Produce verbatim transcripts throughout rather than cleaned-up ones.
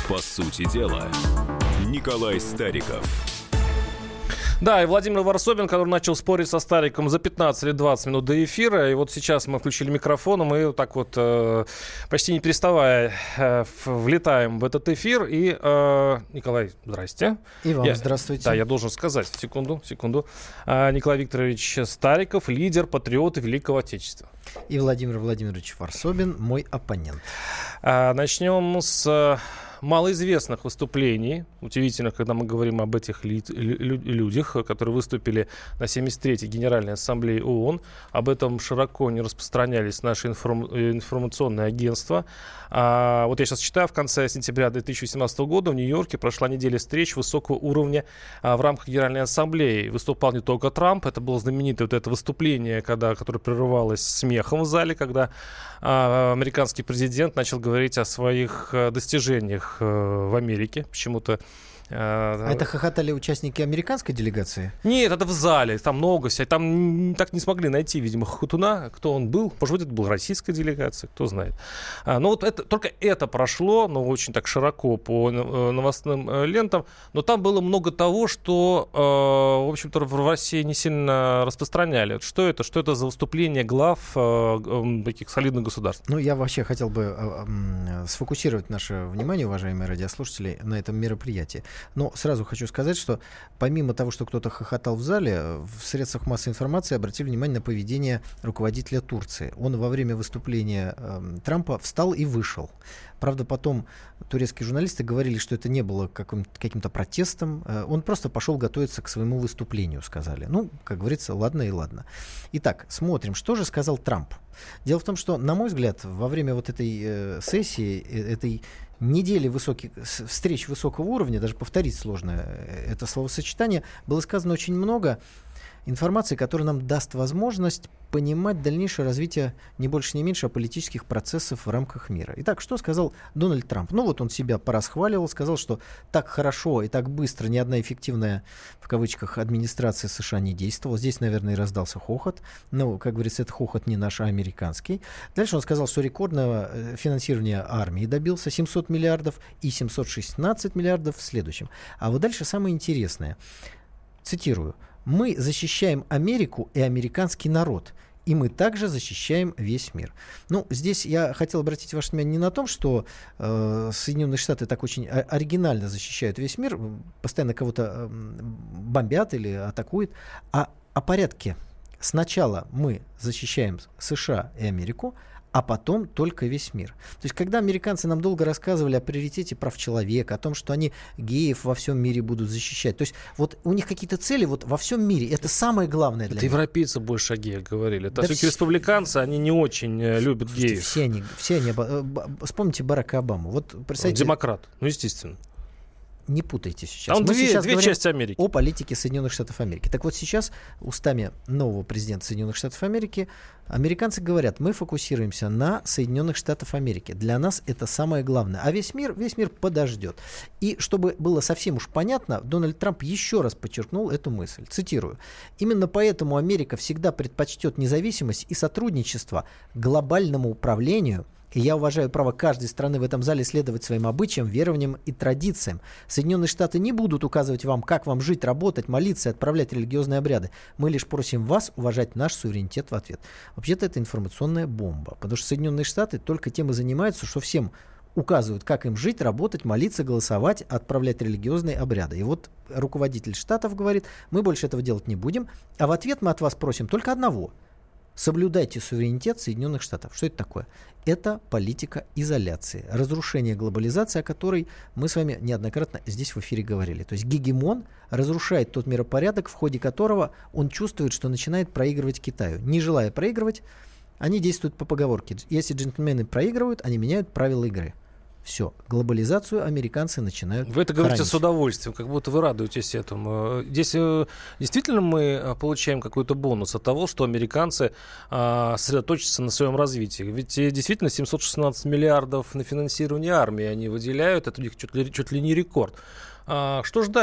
По сути дела, Николай Стариков. Да, и Владимир Варсобин, который начал спорить со Стариком за пятнадцать или двадцать минут до эфира. И вот сейчас мы включили микрофон, и мы вот так вот, э, почти не переставая, э, влетаем в этот эфир. И, э, Николай, здрасте. И вам я, здравствуйте. Да, я должен сказать, секунду, секунду. Э, Николай Викторович Стариков, лидер, патриот Великого Отечества. И Владимир Владимирович Варсобин, мой оппонент. Э, начнем с малоизвестных выступлений, удивительных, когда мы говорим об этих ли, лю, людях, которые выступили на семьдесят третьей Генеральной Ассамблее ООН. Об этом широко не распространялись наши информ, информационные агентства. А, вот я сейчас читаю, в конце сентября две тысячи восемнадцатого года в Нью-Йорке прошла неделя встреч высокого уровня а, в рамках Генеральной Ассамблеи. Выступал не только Трамп, это было знаменитое вот это выступление, когда, которое прерывалось смехом в зале, когда а, американский президент начал говорить о своих а, достижениях в Америке. Почему-то А это хохотали участники американской делегации? Нет, это в зале, там много всяких. Там так не смогли найти, видимо, хохотуна, кто он был. Может быть, это была российская делегация, кто знает. А, но вот это, только это прошло, ну, очень так широко по новостным лентам. Но там было много того, что, э, в общем-то, в России не сильно распространяли. Вот что это? Что это за выступление глав э, таких солидных государств? Ну, я вообще хотел бы э, э, сфокусировать наше внимание, уважаемые радиослушатели, на этом мероприятии. Но сразу хочу сказать, что помимо того, что кто-то хохотал в зале, в средствах массовой информации обратили внимание на поведение руководителя Турции. Он во время выступления э, Трампа встал и вышел. Правда, потом турецкие журналисты говорили, что это не было каким- каким-то протестом. Э, он просто пошел готовиться к своему выступлению, сказали. Ну, как говорится, ладно и ладно. Итак, смотрим, что же сказал Трамп. Дело в том, что, на мой взгляд, во время вот этой э, сессии, э, этой недели высоких, встреч высокого уровня, даже повторить сложно это словосочетание, было сказано очень много информации, которая нам даст возможность понимать дальнейшее развитие не больше, не меньше политических процессов в рамках мира. Итак, что сказал Дональд Трамп? Ну вот он себя порасхваливал, сказал, что так хорошо и так быстро ни одна эффективная, в кавычках, администрация США не действовала. Здесь, наверное, и раздался хохот. Но, как говорится, это хохот не наш, а американский. Дальше он сказал, что рекордного финансирования армии добился семьсот миллиардов и семьсот шестнадцать миллиардов в следующем. А вот дальше самое интересное. Цитирую. «Мы защищаем Америку и американский народ, и мы также защищаем весь мир». Ну, здесь я хотел обратить ваше внимание не на том, что э, Соединенные Штаты так очень оригинально защищают весь мир, постоянно кого-то э, бомбят или атакуют, а о порядке. Сначала мы защищаем США и Америку, а потом только весь мир. То есть, когда американцы нам долго рассказывали о приоритете прав человека, о том, что они геев во всем мире будут защищать, то есть, вот у них какие-то цели вот во всем мире, это самое главное для это них. Европейцы больше о геях говорили. Это да все-таки республиканцы, они не очень любят Слушайте, геев. Все они, все они, вспомните Барака Обаму. Вот, представьте, демократ, ну, естественно. Не путайте сейчас. Там Мы две, сейчас две говорим части Америки. о политике Соединенных Штатов Америки. Так вот сейчас устами нового президента Соединенных Штатов Америки американцы говорят, мы фокусируемся на Соединенных Штатах Америки. Для нас это самое главное. А весь мир, весь мир подождет. И чтобы было совсем уж понятно, Дональд Трамп еще раз подчеркнул эту мысль. Цитирую. «Именно поэтому Америка всегда предпочтет независимость и сотрудничество глобальному управлению. И я уважаю право каждой страны в этом зале следовать своим обычаям, верованиям и традициям. Соединенные Штаты не будут указывать вам, как вам жить, работать, молиться и отправлять религиозные обряды. Мы лишь просим вас уважать наш суверенитет в ответ». Вообще-то это информационная бомба, потому что Соединенные Штаты только тем и занимаются, что всем указывают, как им жить, работать, молиться, голосовать, отправлять религиозные обряды. И вот руководитель Штатов говорит, мы больше этого делать не будем, а в ответ мы от вас просим только одного – соблюдайте суверенитет Соединенных Штатов. Что это такое? Это политика изоляции, разрушение глобализации, о которой мы с вами неоднократно здесь в эфире говорили. То есть гегемон разрушает тот миропорядок, в ходе которого он чувствует, что начинает проигрывать Китаю. Не желая проигрывать, они действуют по поговорке. Если джентльмены проигрывают, они меняют правила игры. Все, глобализацию американцы начинают Вы это говорите хранить. с удовольствием, как будто вы радуетесь этому. Здесь действительно мы получаем какой-то бонус от того, что американцы сосредоточатся на своем развитии. Ведь действительно семьсот шестнадцать миллиардов на финансирование армии они выделяют, это у них чуть ли, чуть ли не рекорд. А что ждать?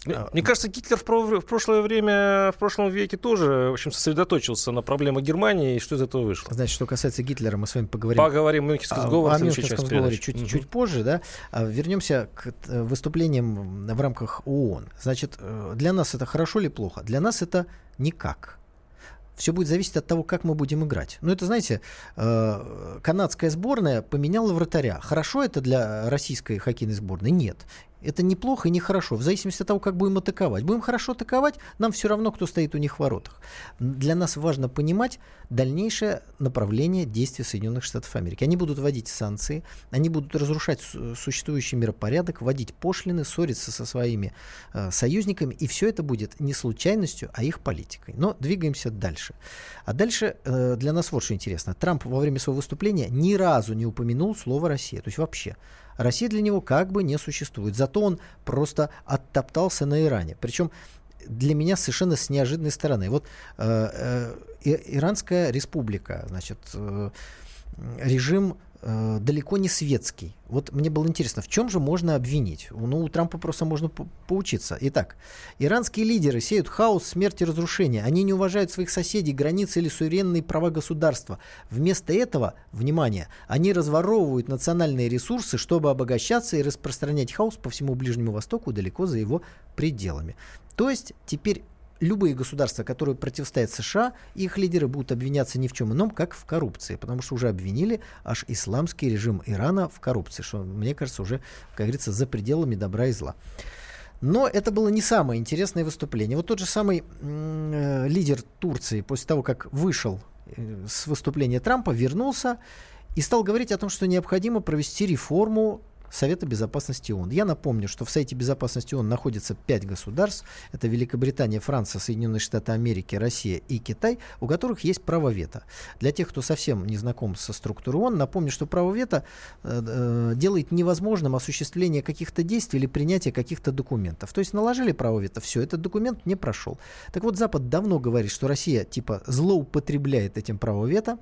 Мне кажется, Гитлер в, про- в прошлое время, в прошлом веке тоже, в общем, сосредоточился на проблемах Германии, и что из этого вышло? Значит, что касается Гитлера, мы с вами поговорим. Поговорим о Мюнхенском сговоре. О Мюнхенском сговоре чуть, угу. чуть позже, да. Вернемся к выступлениям в рамках ООН. Значит, для нас это хорошо или плохо? Для нас это никак. Все будет зависеть от того, как мы будем играть. Ну, это, знаете, канадская сборная поменяла вратаря. Хорошо это для российской хоккейной сборной? Нет. Это неплохо и нехорошо, в зависимости от того, как будем атаковать. Будем хорошо атаковать, нам все равно, кто стоит у них в воротах. Для нас важно понимать дальнейшее направление действий Соединенных Штатов Америки. Они будут вводить санкции, они будут разрушать существующий миропорядок, вводить пошлины, ссориться со своими э, союзниками, и все это будет не случайностью, а их политикой. Но двигаемся дальше. А дальше э, для нас вот что интересно. Трамп во время своего выступления ни разу не упомянул слово «Россия», то есть вообще. Россия для него как бы не существует. Зато он просто оттоптался на Иране. Причем для меня совершенно с неожиданной стороны. Вот э, э, Иранская республика, значит, э, режим э, далеко не светский. Вот мне было интересно, в чем же можно обвинить? Ну, у Трампа просто можно по- поучиться. Итак, иранские лидеры сеют хаос, смерть и разрушение. Они не уважают своих соседей, границы или суверенные права государства. Вместо этого, внимание, они разворовывают национальные ресурсы, чтобы обогащаться и распространять хаос по всему Ближнему Востоку далеко за его пределами. То есть теперь любые государства, которые противостоят США, их лидеры будут обвиняться ни в чем ином, как в коррупции, потому что уже обвинили аж исламский режим Ирана в коррупции, что, мне кажется, уже, как говорится, за пределами добра и зла. Но это было не самое интересное выступление. Вот тот же самый э, лидер Турции, после того, как вышел э, с выступления Трампа, вернулся и стал говорить о том, что необходимо провести реформу Совета Безопасности ООН. Я напомню, что в Совете Безопасности ООН находится пять государств. Это Великобритания, Франция, Соединенные Штаты Америки, Россия и Китай, у которых есть право вето. Для тех, кто совсем не знаком со структурой ООН, напомню, что право вето э, делает невозможным осуществление каких-то действий или принятие каких-то документов. То есть наложили право вето, все, этот документ не прошел. Так вот, Запад давно говорит, что Россия типа злоупотребляет этим правом вето.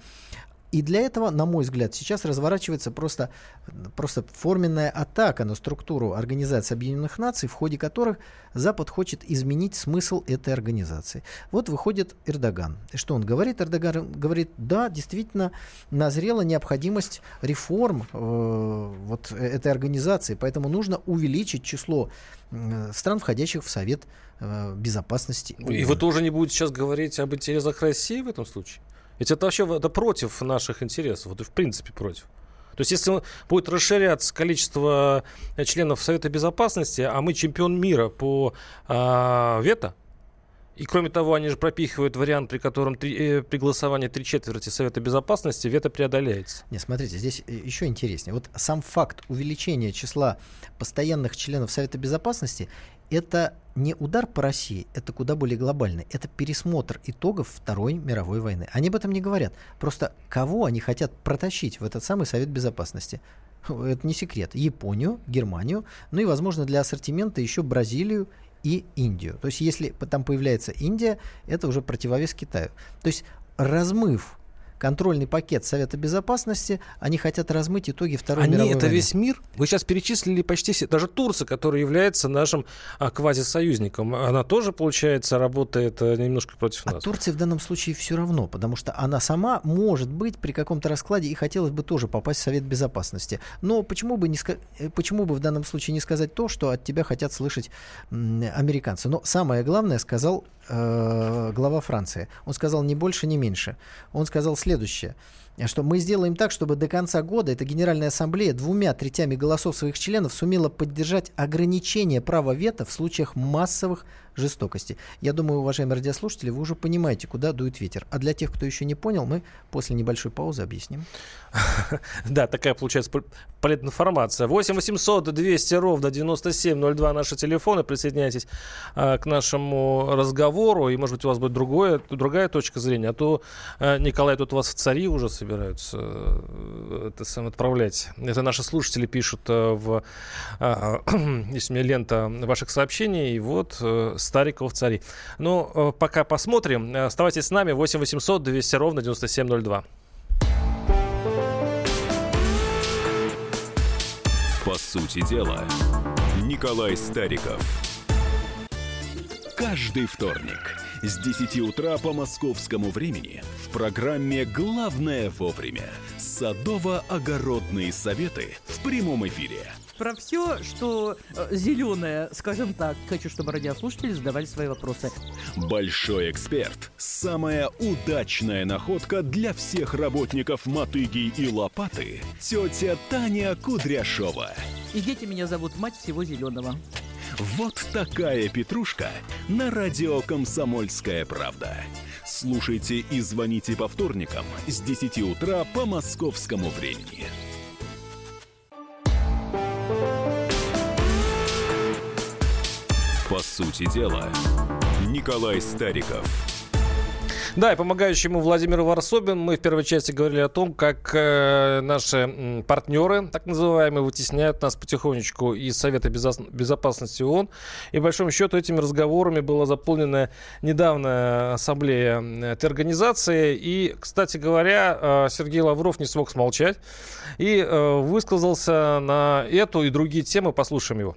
И для этого, на мой взгляд, сейчас разворачивается просто, просто форменная атака на структуру Организации Объединенных Наций, в ходе которых Запад хочет изменить смысл этой организации. Вот выходит Эрдоган. И что он говорит? Эрдоган говорит, да, действительно назрела необходимость реформ э, вот этой организации, поэтому нужно увеличить число э, стран, входящих в Совет э, Безопасности. И вы тоже не будете сейчас говорить об интересах России в этом случае? Ведь это вообще это против наших интересов, вот и в принципе против. То есть если будет расширяться количество членов Совета Безопасности, а мы чемпион мира по а, вето, и кроме того, они же пропихивают вариант, при котором три, э, при голосовании три четверти Совета Безопасности вето преодоляется. Не, смотрите, здесь еще интереснее. Вот сам факт увеличения числа постоянных членов Совета Безопасности — это не удар по России, это куда более глобальный. Это пересмотр итогов Второй мировой войны. Они об этом не говорят. Просто кого они хотят протащить в этот самый Совет Безопасности? Это не секрет. Японию, Германию, ну и, возможно, для ассортимента еще Бразилию и Индию. То есть, если там появляется Индия, это уже противовес Китаю. То есть, размыв контрольный пакет Совета Безопасности, они хотят размыть итоги Второй они мировой это войны. Весь мир? Вы сейчас перечислили почти все. Даже Турция, которая является нашим а, квазисоюзником, она тоже, получается, работает а, немножко против а нас. А Турции в данном случае все равно, потому что она сама, может быть, при каком-то раскладе и хотелось бы тоже попасть в Совет Безопасности. Но почему бы, не ска... почему бы в данном случае не сказать то, что от тебя хотят слышать м- американцы? Но самое главное сказал э- глава Франции. Он сказал ни больше, ни меньше. Он сказал следующее. Следующее, что мы сделаем так, чтобы до конца года эта Генеральная Ассамблея двумя третями голосов своих членов сумела поддержать ограничение права вето в случаях массовых жестокостей. Я думаю, уважаемые радиослушатели, вы уже понимаете, куда дует ветер. А для тех, кто еще не понял, мы после небольшой паузы объясним. Да, такая получается полезная информация. восемь восемьсот двести ровно девяносто семь ноль два наши телефоны. Присоединяйтесь а, к нашему разговору. И, может быть, у вас будет другое, другая точка зрения. А то, а, Николай, тут вас в цари уже собираются а, это сам отправлять. Это наши слушатели пишут а, в... А, есть у меня лента ваших сообщений. И вот а, Старикова в цари. Ну, а, пока посмотрим. Оставайтесь с нами. восемь восемьсот двести ровно девяносто семь ноль два. По сути дела, Николай Стариков. каждый вторник с десяти утра по московскому времени в программе «Главное вовремя» садово-огородные советы в прямом эфире. Про все, что э, зеленое, скажем так, хочу, чтобы радиослушатели задавали свои вопросы. Большой эксперт. Самая удачная находка для всех работников мотыги и лопаты. Тетя Таня Кудряшова. И дети меня зовут мать всего зеленого. Вот такая петрушка на радио «Комсомольская правда». Слушайте и звоните по вторникам с десяти утра по московскому времени. По сути дела, Николай Стариков. Да, и помогающий ему Владимир Варсобин. Мы в первой части говорили о том, как э, наши м, партнеры, так называемые, вытесняют нас потихонечку из Совета Безо- Безопасности ООН. И, по большому счету, этими разговорами была заполнена недавно ассамблея этой организации. И, кстати говоря, э, Сергей Лавров не смог смолчать и э, высказался на эту и другие темы. Послушаем его.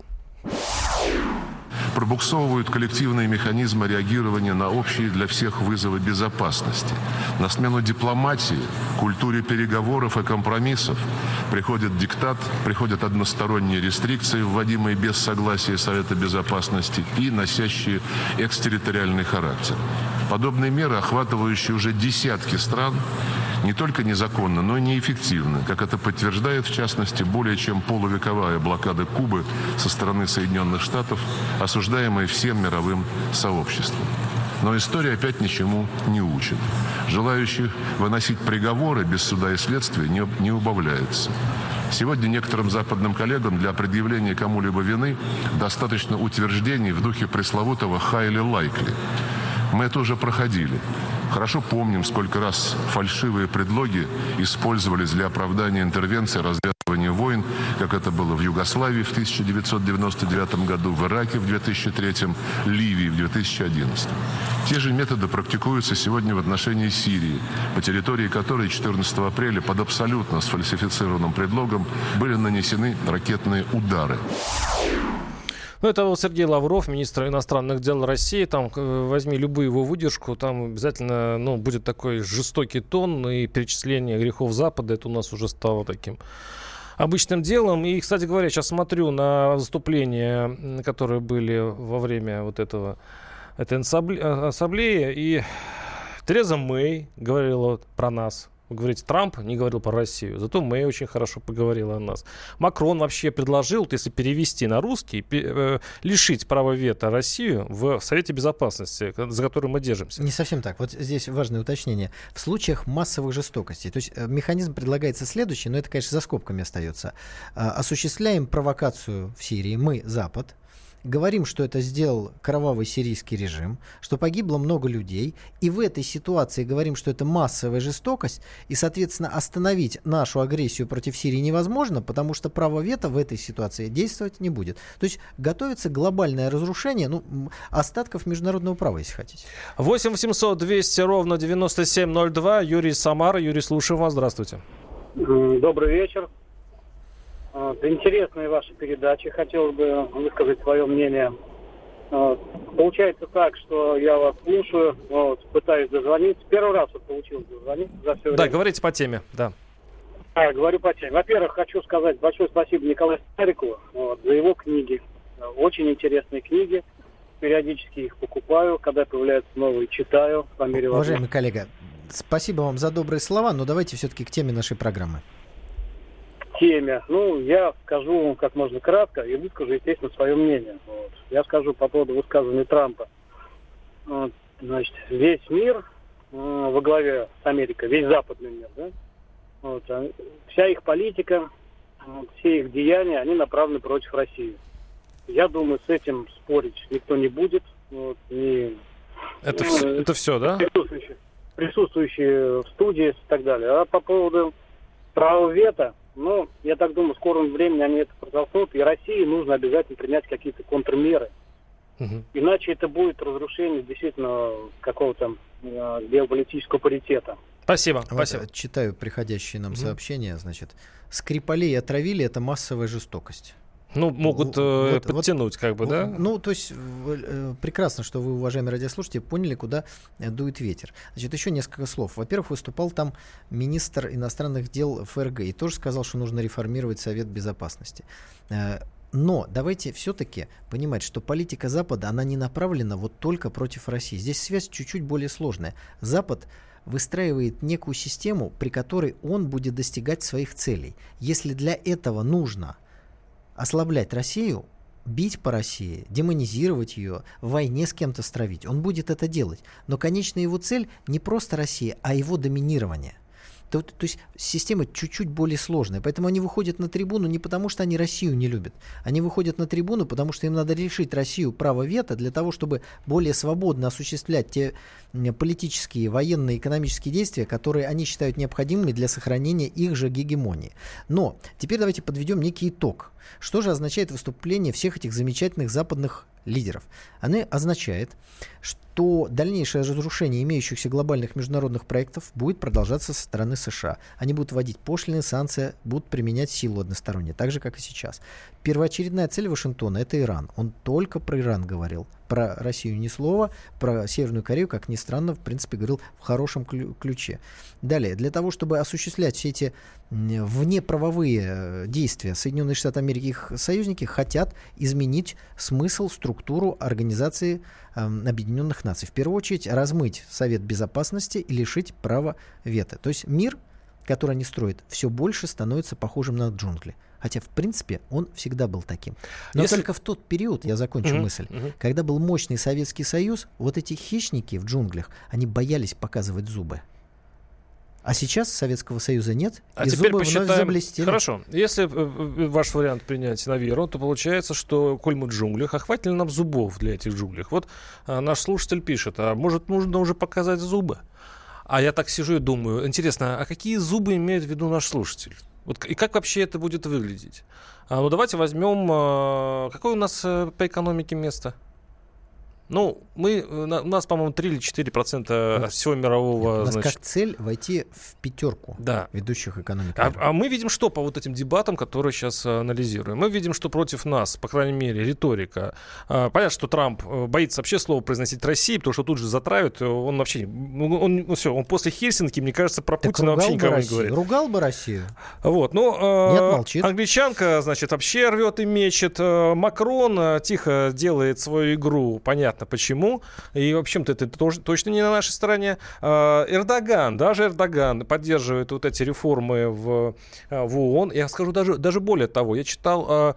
Пробуксовывают коллективные механизмы реагирования на общие для всех вызовы безопасности. На смену дипломатии, культуре переговоров и компромиссов приходит диктат, приходят односторонние рестрикции, вводимые без согласия Совета Безопасности и носящие экстерриториальный характер. Подобные меры, охватывающие уже десятки стран, не только незаконно, но и неэффективны, как это подтверждает, в частности, более чем полувековая блокада Кубы со стороны Соединенных Штатов, осуждаемая всем мировым сообществом. Но история опять ничему не учит. Желающих выносить приговоры без суда и следствия не, не убавляется. Сегодня некоторым западным коллегам для предъявления кому-либо вины достаточно утверждений в духе пресловутого «highly likely». Мы это уже проходили. Хорошо помним, сколько раз фальшивые предлоги использовались для оправдания интервенции, развязывания войн, как это было в Югославии в тысяча девятьсот девяносто девятом году, в Ираке в две тысячи третьем, Ливии в две тысячи одиннадцатом. Те же методы практикуются сегодня в отношении Сирии, по территории которой четырнадцатого апреля под абсолютно сфальсифицированным предлогом были нанесены ракетные удары. Ну, это вот Сергей Лавров, министр иностранных дел России. Там возьми любую его выдержку, там обязательно, ну, будет такой жестокий тон, и перечисление грехов Запада, это у нас уже стало таким обычным делом. И, кстати говоря, сейчас смотрю на выступления, которые были во время вот этого, этой ассамблеи, и Тереза Мэй говорила про нас. Вы говорите, Трамп не говорил про Россию, зато Мэй очень хорошо поговорила о нас. Макрон вообще предложил, если перевести на русский, э, лишить права вето Россию в Совете Безопасности, за который мы держимся. Не совсем так. Вот здесь важное уточнение. В случаях массовых жестокостей, то есть механизм предлагается следующий, но это, конечно, за скобками остается. Осуществляем провокацию в Сирии мы, Запад. Говорим, что это сделал кровавый сирийский режим, что погибло много людей, и в этой ситуации говорим, что это массовая жестокость, и, соответственно, остановить нашу агрессию против Сирии невозможно, потому что право вето в этой ситуации действовать не будет. То есть готовится глобальное разрушение, ну, остатков международного права, если хотите. восемь восемьсот двести ровно девяносто семь ноль два. Юрий из Самары. Юрий, слушаем вас. Здравствуйте. Добрый вечер. Интересные ваши передачи. Хотелось бы высказать свое мнение. Получается так, что я вас слушаю, вот, пытаюсь дозвониться. Первый раз вот получилось дозвониться за все время. Да, говорите по теме, да. А, говорю по теме. Во-первых, хочу сказать большое спасибо Николаю Старикову вот, за его книги. Очень интересные книги. Периодически их покупаю, когда появляются новые, читаю. По мере Уважаемый коллега, спасибо вам за добрые слова, но давайте все-таки к теме нашей программы. Теме. Ну, я скажу как можно кратко и выскажу, естественно, свое мнение. Вот. Я скажу по поводу высказывания Трампа. Вот, значит, весь мир э, во главе с Америкой, весь западный мир, да? Вот, а, вся их политика, вот, все их деяния, они направлены против России. Я думаю, с этим спорить никто не будет. Вот, и, это, ну, все, это все, да? Присутствующие, присутствующие в студии и так далее. А по поводу права вето, ну, я так думаю, в скором времени они это протолкнут, и России нужно обязательно принять какие-то контрмеры. Угу. Иначе это будет разрушение действительно какого-то э, геополитического паритета. Спасибо, вот, спасибо. Читаю приходящие нам угу. сообщения. Значит, Скрипалей отравили — это массовая жестокость. Ну, могут э, вот, подтянуть, вот, как бы, да? Ну, то есть э, прекрасно, что вы, уважаемые радиослушатели, поняли, куда дует ветер. Значит, еще несколько слов. Во-первых, выступал там министр иностранных дел ФРГ и тоже сказал, что нужно реформировать Совет Безопасности. Э, но давайте все-таки понимать, что политика Запада, она не направлена вот только против России. Здесь связь чуть-чуть более сложная. Запад выстраивает некую систему, при которой он будет достигать своих целей. Если для этого нужно ослаблять Россию, бить по России, демонизировать ее, в войне с кем-то стравить, он будет это делать. Но конечная его цель не просто Россия, а его доминирование. То, то есть система чуть-чуть более сложная. Поэтому они выходят на трибуну не потому, что они Россию не любят. Они выходят на трибуну, потому что им надо решить Россию право вето для того, чтобы более свободно осуществлять те политические, военные, экономические действия, которые они считают необходимыми для сохранения их же гегемонии. Но теперь давайте подведем некий итог. Что же означает выступление всех этих замечательных западных лидеров? Оно означает, что дальнейшее разрушение имеющихся глобальных международных проектов будет продолжаться со стороны США. Они будут вводить пошлины, санкции, будут применять силу односторонне, так же, как и сейчас. Первоочередная цель Вашингтона – это Иран. Он только про Иран говорил. Про Россию ни слова, про Северную Корею, как ни странно, в принципе, говорил в хорошем ключе. Далее, для того, чтобы осуществлять все эти внеправовые действия, Соединенные Штаты Америки и их союзники хотят изменить смысл, структуру Организации э, Объединенных Наций. В первую очередь, размыть Совет Безопасности и лишить права вето. То есть мир, который они строят, все больше становится похожим на джунгли. Хотя, в принципе, он всегда был таким. Но Если... только в тот период, я закончу uh-huh, мысль, uh-huh. когда был мощный Советский Союз, вот эти хищники в джунглях, они боялись показывать зубы. А сейчас Советского Союза нет, а и теперь зубы посчитаем... вновь заблестели. Хорошо. Если ваш вариант принять на веру, то получается, что, коль мы в джунглях, а хватит ли нам зубов для этих джунглях? Вот а, наш слушатель пишет, а может, нужно уже показать зубы? А я так сижу и думаю, интересно, а какие зубы имеет в виду наш слушатель? Вот, и как вообще это будет выглядеть? А, ну, давайте возьмем... А, какое у нас а, по экономике место? Ну, мы, у нас, по-моему, три или четыре процента от всего мирового... Нет, у нас значит... как цель войти в пятерку да. ведущих экономик. А, а мы видим, что по вот этим дебатам, которые сейчас анализируем? Мы видим, что против нас, по крайней мере, риторика. А, понятно, что Трамп боится вообще слова произносить России, потому что тут же затравят. Он вообще... Он, он, все, он после Хельсинки, мне кажется, про так Путина вообще никого Россию, не говорит. Ругал бы Россию. Вот, ну... А, Нет, молчит. Англичанка, значит, вообще рвет и мечет. Макрон тихо делает свою игру. Понятно, почему. И, в общем-то, это тоже, точно не на нашей стороне. Эрдоган, даже Эрдоган поддерживает вот эти реформы в, в ООН. Я скажу даже, даже более того. Я читал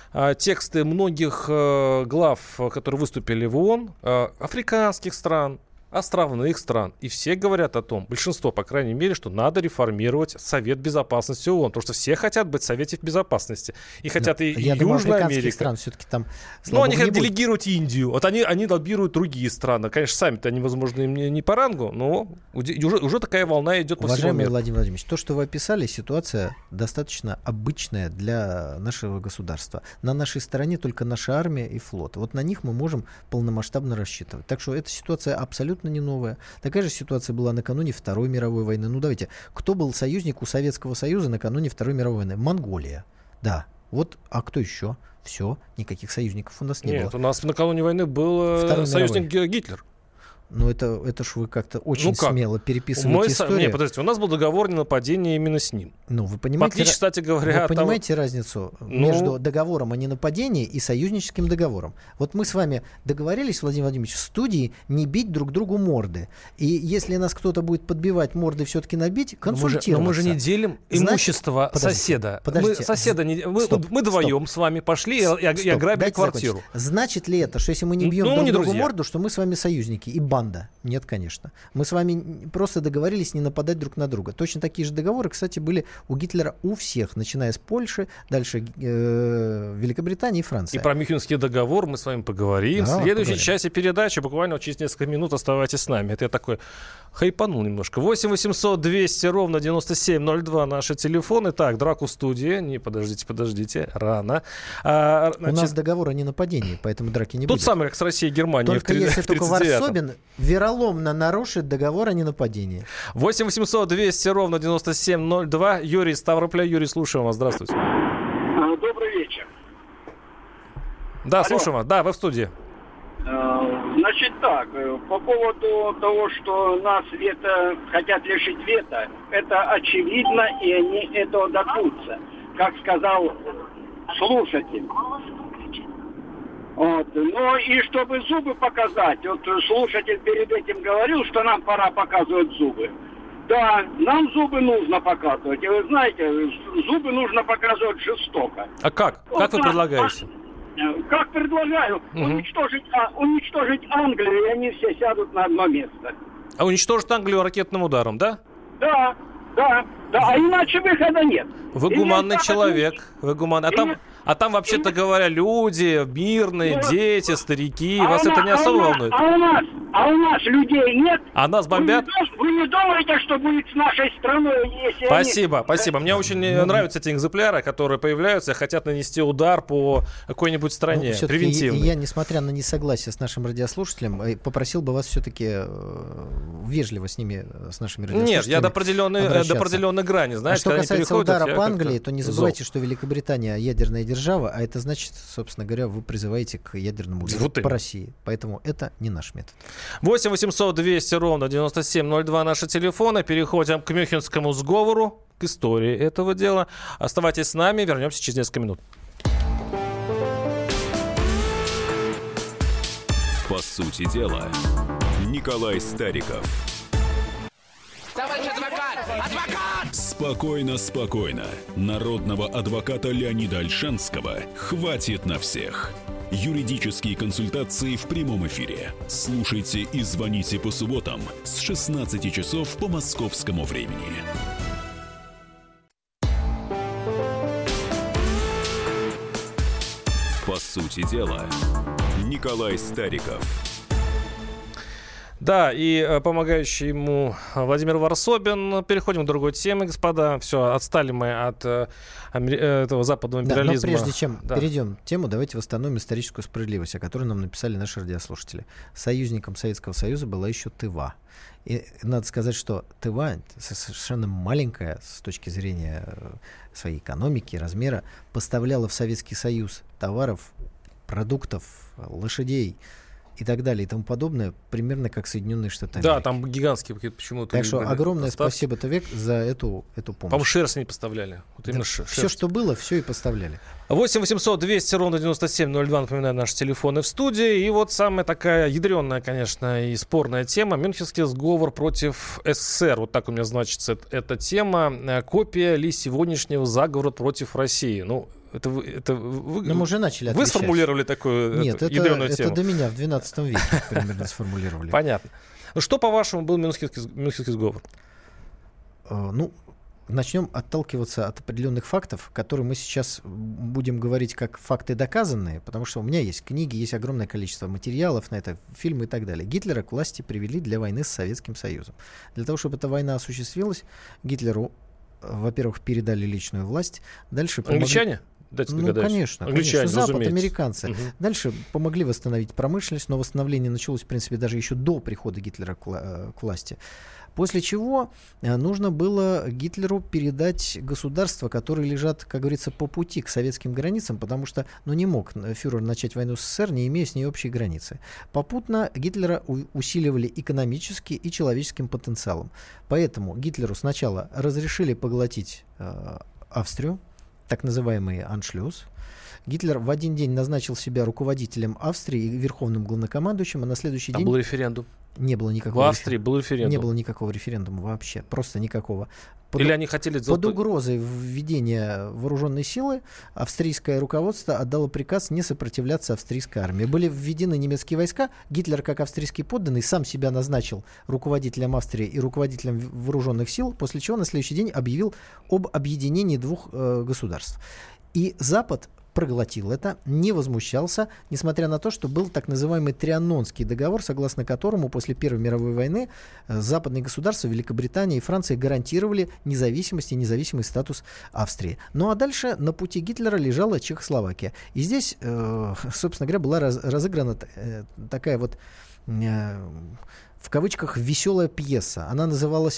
тексты многих глав, которые выступили в ООН, африканских стран, островных стран. И все говорят о том, большинство, по крайней мере, что надо реформировать Совет Безопасности ООН. Потому что все хотят быть в Совете Безопасности. И хотят и, я и думаю, Южная африканских Америка. Стран все-таки там, ну, они хотят делегировать Индию. Вот они, они лоббируют другие страны. Конечно, сами-то они, возможно, им не, не по рангу, но уже, уже такая волна идет по всему миру. Уважаемый Владимир Владимирович, то, что вы описали, ситуация достаточно обычная для нашего государства. На нашей стороне только наша армия и флот. Вот на них мы можем полномасштабно рассчитывать. Так что эта ситуация абсолютно не новая. Такая же ситуация была накануне Второй мировой войны. Ну давайте, кто был союзник у Советского Союза накануне Второй мировой войны? Монголия. Да. Вот, а кто еще? Все, никаких союзников у нас не Нет, было. Нет, у нас накануне войны был Второй союзник мировой. Гитлер. Ну, это, это ж вы как-то очень ну как? смело переписываете Мой историю. Нет, подождите, у нас был договор о нападении именно с ним. Ну, вы понимаете, в отличие, кстати говоря, вы понимаете того... разницу ну... между договором о ненападении и союзническим договором? Вот мы с вами договорились, Владимир Владимирович, в студии не бить друг другу морды. И если нас кто-то будет подбивать морды все-таки набить, консультироваться. Но мы же, но мы же не делим имущество Значит, соседа. Подождите, мы соседа не... мы, стоп, мы вдвоем стоп. с вами пошли Стоп, и, и ограбили квартиру. Закончить. Значит ли это, что если мы не бьем ну, друг не другу друзья. морду, что мы с вами союзники и банда? Нет, конечно. Мы с вами просто договорились не нападать друг на друга. Точно такие же договоры, кстати, были у Гитлера у всех, начиная с Польши, дальше э, Великобритании и Франции. И про Мюнхенский договор мы с вами поговорим. Да, в следующей поговорим. части передачи, буквально через несколько минут, оставайтесь с нами. Это я такой хайпанул немножко. восемь восемьсот двести ровно девяносто семь ноль два наши телефоны. Так, драку в студии. Не, подождите, подождите. Рано. А, значит... У нас договор о ненападении, поэтому драки не Тут будет. Тут самое, как с Россией и Германией. Только в если в только Варсобин вероломно нарушит договор о ненападении. восемь восемьсот двести ровно девяносто семь ноль два. Юрий Ставрополя. Юрий, слушаем вас. Здравствуйте. Добрый вечер. Да, Алло. слушаем вас. Да, вы в студии. Значит так, по поводу того, что нас вето, хотят лишить вето, это очевидно, и они этого добьются, как сказал слушатель. Вот. Ну и чтобы зубы показать, вот слушатель перед этим говорил, что нам пора показывать зубы. Да, нам зубы нужно показывать. И вы знаете, зубы нужно показывать жестоко. А как? Вот Как вы так, предлагаете? а, Как предлагаю? Угу. Уничтожить, а, уничтожить Англию, и они все сядут на одно место. А уничтожить Англию ракетным ударом, да? Да, да, да, а иначе выхода нет. Вы И гуманный нет, человек. Вы гуманный. А И там, нет. а там вообще-то говоря, люди мирные, Ну, дети, старики. А Вас у это нас- не особо а у нас- волнует? А у нас, а у нас людей нет. А нас бомбят? Вы не, дум- вы не думаете, что будет с нашей страной, если Спасибо, они... спасибо. Мне очень э, нравятся эти экземпляры, которые появляются и хотят нанести удар по какой-нибудь стране. Ну, всё-таки превентивный. Я, я, несмотря на несогласие с нашим радиослушателем, э, попросил бы вас все-таки вежливо с ними, э, с нашими радиослушателями Нет, я до определенной, э, до обращаться. определенной грани. Знаете, А что когда они касается переходят, удара я по как-то Англии, то не зол. забывайте, что Великобритания ядерная держава, а это значит, собственно говоря, вы призываете к ядерному удару Вот по именно. России. Поэтому это не наш метод. восемь восемьсот двести ровно девяносто семь ноль два наши телефоны. Переходим к Мюнхенскому сговору, к истории этого дела. Оставайтесь с нами, вернемся через несколько минут. По сути дела, Николай Стариков. Товарищ адвокат! Адвокат! Спокойно, спокойно. Народного адвоката Леонида Ольшанского хватит на всех. Юридические консультации в прямом эфире. Слушайте и звоните по субботам с шестнадцати часов по московскому времени. По сути дела, Николай Стариков. Да, и э, помогающий ему Владимир Варсобин. Переходим к другой теме, господа. Все, отстали мы от э, амери- э, этого западного Да, но империализма. прежде чем Да. перейдем к тему, давайте восстановим историческую справедливость, о которой нам написали наши радиослушатели. Союзником Советского Союза была еще Тыва. И надо сказать, что Тыва, совершенно маленькая с точки зрения своей экономики, размера, поставляла в Советский Союз товаров, продуктов, лошадей и так далее и тому подобное, примерно как Соединенные Штаты Америки. Да, там гигантские какие-то почему-то. Так что огромное поставки. спасибо, Тывек, за эту, эту помощь. По-моему, шерсть не поставляли. Вот именно Да, ш- все, шерсть. что было, все и поставляли. восемь восемьсот двести ровно девяносто семь ноль два, напоминаю, наши телефоны в студии. И вот самая такая ядреная, конечно, и спорная тема. Мюнхенский сговор против СССР. Вот так у меня значится эта тема. Копия ли сегодняшнего заговора против России? Ну, это, вы- это вы, Но мы уже начали вы отвечать. сформулировали такую Нет, эту это, ядреную это тему? до меня в двенадцатом веке примерно сформулировали. Понятно. Ну, что, по-вашему, был Мюнхенский, Мюнхенский сговор? Э, Ну, начнем отталкиваться от определенных фактов, которые мы сейчас будем говорить как факты доказанные, потому что у меня есть книги, есть огромное количество материалов на это, фильмы и так далее. Гитлера к власти привели для войны с Советским Союзом. Для того, чтобы эта война осуществилась, Гитлеру, э, во-первых, передали личную власть, дальше помогли... Англичане? Дайте Ну, догадаюсь. конечно, Англичане, конечно. Запад, разумеется. американцы. Мгм. Дальше помогли восстановить промышленность, но восстановление началось, в принципе, даже еще до прихода Гитлера к, вла- к власти. После чего э, нужно было Гитлеру передать государства, которые лежат, как говорится, по пути к советским границам, потому что ну, не мог фюрер начать войну с СССР, не имея с ней общей границы. Попутно Гитлера у- усиливали экономически и человеческим потенциалом. Поэтому Гитлеру сначала разрешили поглотить э, Австрию, так называемый аншлюз. Гитлер в один день назначил себя руководителем Австрии и верховным главнокомандующим, а на следующий Там день был референдум. не было никакого В Австрии был референдума. референдум. Не было никакого референдума вообще, просто никакого. Под, Или они хотели сделать... под угрозой введения вооруженной силы австрийское руководство отдало приказ не сопротивляться австрийской армии. Были введены немецкие войска. Гитлер, как австрийский подданный, сам себя назначил руководителем Австрии и руководителем вооруженных сил, после чего на следующий день объявил об объединении двух э, государств. И Запад проглотил это, не возмущался, несмотря на то, что был так называемый Трианонский договор, согласно которому после Первой мировой войны э, западные государства, Великобритания и Франция, гарантировали независимость и независимый статус Австрии. Ну а дальше на пути Гитлера лежала Чехословакия. И здесь, э, собственно говоря, была раз, разыграна э, такая вот, э, в кавычках, веселая пьеса. Она называлась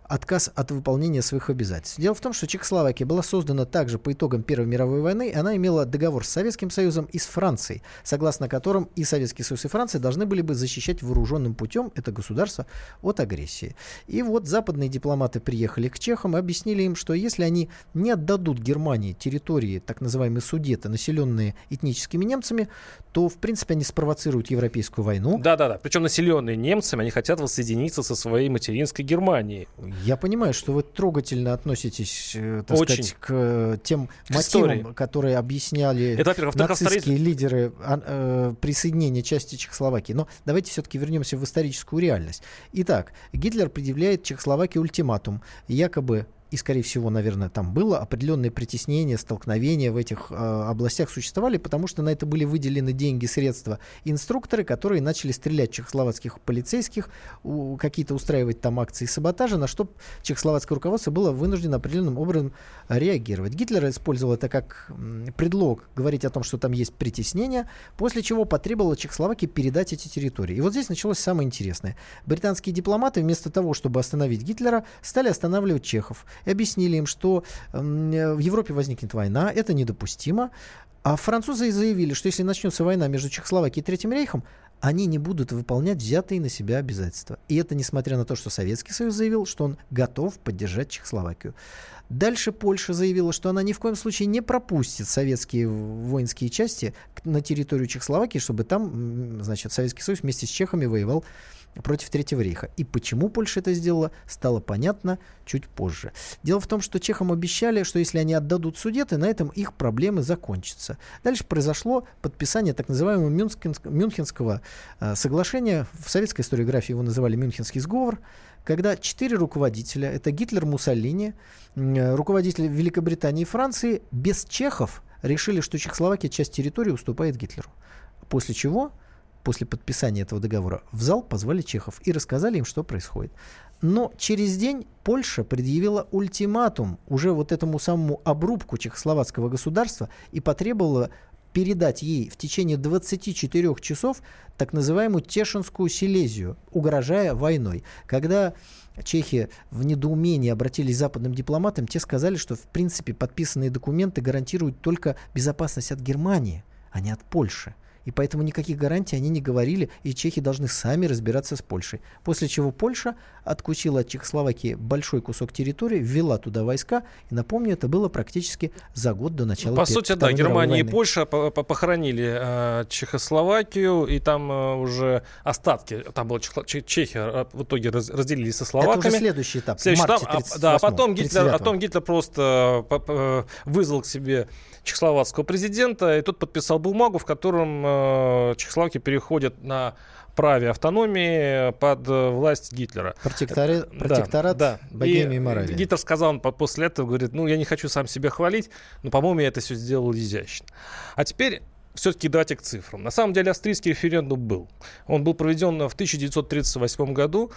отказ от выполнения своих обязательств. Дело в том, что Чехословакия была создана также по итогам Первой мировой войны. Она имела договор с Советским Союзом и с Францией, согласно которым и Советский Союз, и Франция должны были бы защищать вооруженным путем это государство от агрессии. И вот западные дипломаты приехали к чехам и объяснили им, что если они не отдадут Германии территории, так называемые Судеты, населенные этническими немцами, то, в принципе, они спровоцируют европейскую войну. Да-да-да. Причем населенные немцами, они хотят воссоединиться со своей материнской Германией. Я понимаю, что вы трогательно относитесь, так Очень. сказать, к тем К мотивам, истории. которые объясняли Это, во-первых, во-вторых, нацистские лидеры а, э, присоединения части Чехословакии. Но давайте все-таки вернемся в историческую реальность. Итак, Гитлер предъявляет Чехословакии ультиматум, якобы, и, скорее всего, наверное, там было определенное притеснение, столкновения в этих э, областях существовали, потому что на это были выделены деньги, средства, инструкторы, которые начали стрелять в чехословацких полицейских, у, какие-то устраивать там акции саботажа, на что чехословацкое руководство было вынуждено определенным образом реагировать. Гитлер использовал это как м, предлог говорить о том, что там есть притеснение, после чего потребовал Чехословакии передать эти территории. И вот здесь началось самое интересное. Британские дипломаты вместо того, чтобы остановить Гитлера, стали останавливать чехов. И объяснили им, что э, в Европе возникнет война, это недопустимо. А французы заявили, что если начнется война между Чехословакией и Третьим рейхом, они не будут выполнять взятые на себя обязательства. И это несмотря на то, что Советский Союз заявил, что он готов поддержать Чехословакию. Дальше Польша заявила, что она ни в коем случае не пропустит советские воинские части на территорию Чехословакии, чтобы там, значит, Советский Союз вместе с чехами воевал против Третьего рейха. И почему Польша это сделала, стало понятно чуть позже. Дело в том, что чехам обещали, что если они отдадут Судеты, на этом их проблемы закончатся. Дальше произошло подписание так называемого Мюнхенского, Мюнхенского э, соглашения. В советской историографии его называли Мюнхенский сговор, когда четыре руководителя, это Гитлер, Муссолини, э, руководители Великобритании и Франции, без чехов решили, что Чехословакия часть территории уступает Гитлеру. После чего после подписания этого договора в зал позвали чехов и рассказали им, что происходит. Но через день Польша предъявила ультиматум уже вот этому самому обрубку чехословацкого государства и потребовала передать ей в течение двадцати четырёх часов так называемую Тешинскую Силезию, угрожая войной. Когда чехи в недоумении обратились к западным дипломатам, те сказали, что в принципе подписанные документы гарантируют только безопасность от Германии, а не от Польши. И поэтому никаких гарантий они не говорили, и чехи должны сами разбираться с Польшей. После чего Польша откусила от Чехословакии большой кусок территории, ввела туда войска. И напомню, это было практически за год до начала По Второй сути, да, мировой Германия войны. и Польша похоронили э, Чехословакию, и там э, уже остатки, там было Чехо- Чехи э, в итоге раз, разделились со словаками. Это уже следующий этап. Следующий в марте этап, а, да, а потом Гитлер, а потом Гитлер просто по, по, вызвал к себе чехословацкого президента, и тот подписал бумагу, в котором э, Чехословакия переходит на праве автономии под э, власть Гитлера. Протекторат, Да, протекторат да. Богемии и И Моравии. Гитлер сказал он после этого, говорит, ну, я не хочу сам себя хвалить, но, по-моему, я это все сделал изящно. А теперь все-таки давайте к цифрам. На самом деле австрийский референдум был. Он был проведен в тысяча девятьсот тридцать восьмом году.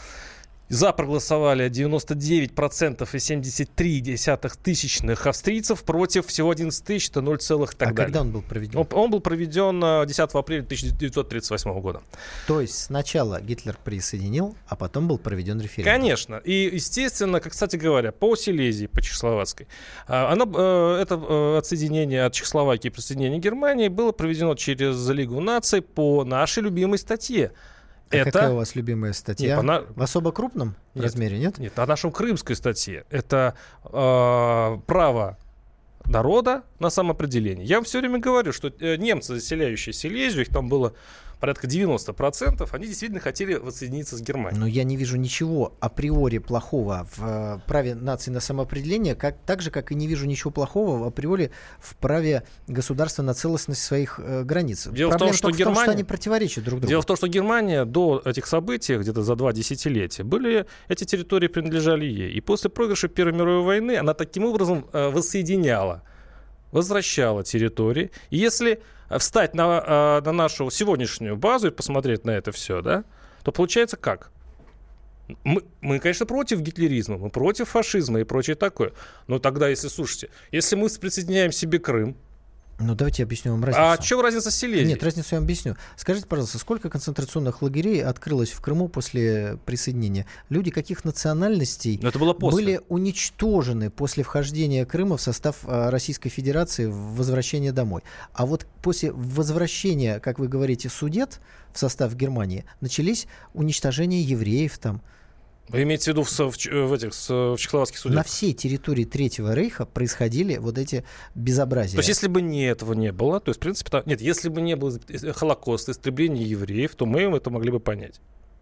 За проголосовали девяносто девять процентов и семьдесят три десятых тысячных австрийцев, против всего одиннадцать тысяч, это ноль целых и так а далее. когда он был проведен? Он, он был проведен десятого апреля тысяча девятьсот тридцать восьмого года. То есть сначала Гитлер присоединил, а потом был проведен референдум. Конечно. И, естественно, как, кстати говоря, по Силезии, по чехословацкой, оно, это отсоединение от Чехословакии и присоединение Германии было проведено через Лигу наций по нашей любимой статье. А Это... какая у вас любимая статья? Нет, она... В особо крупном нет, размере, нет? Нет, о нашем крымской статье. Это э, право народа на самоопределение. Я вам все время говорю, что э, немцы, заселяющие Силезию, их там было порядка девяносто процентов, они действительно хотели воссоединиться с Германией. Но я не вижу ничего априори плохого в э, праве нации на самоопределение, как, так же, как и не вижу ничего плохого априори в праве государства на целостность своих э, границ. Дело в том, что в том, Германия... что они противоречат друг другу. Дело в том, что Германия до этих событий, где-то за два десятилетия, были, эти территории принадлежали ей. И после проигрыша Первой мировой войны она таким образом э, воссоединяла, возвращала территории. И если встать на, на нашу сегодняшнюю базу и посмотреть на это все, да, то получается как? Мы, мы, конечно, против гитлеризма, мы против фашизма и прочее такое. Но тогда, если, слушайте, если мы присоединяем себе Крым, Ну, давайте я объясню вам разницу. А в чем разница с Силезией? Нет, разницу я вам объясню. Скажите, пожалуйста, сколько концентрационных лагерей открылось в Крыму после присоединения? Люди каких национальностей это было после. были уничтожены после вхождения Крыма в состав Российской Федерации в возвращение домой? А вот после возвращения, как вы говорите, Судет в состав Германии, начались уничтожения евреев там. Вы имеете в виду в, в, в этих в чехословацких судах? На всей территории Третьего Рейха происходили вот эти безобразия. То есть, если бы не этого не было, то есть, в принципе, там, нет, если бы не было Холокоста, истребления евреев, то мы это могли бы понять.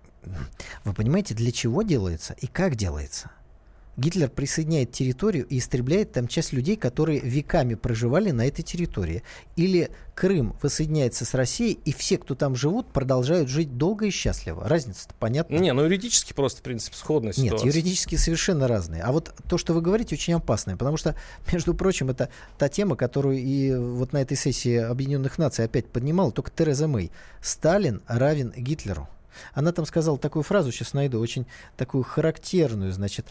Вы понимаете, для чего делается и как делается? Гитлер присоединяет территорию и истребляет там часть людей, которые веками проживали на этой территории. Или Крым воссоединяется с Россией, и все, кто там живут, продолжают жить долго и счастливо. Разница-то понятна? Не, ну юридически просто, в принципе, сходная ситуация. Нет, юридически совершенно разные. А вот то, что вы говорите, очень опасное, потому что, между прочим, это та тема, которую и вот на этой сессии Объединенных Наций опять поднимала только Тереза Мэй. Сталин равен Гитлеру. Она там сказала такую фразу, сейчас найду, очень такую характерную, значит,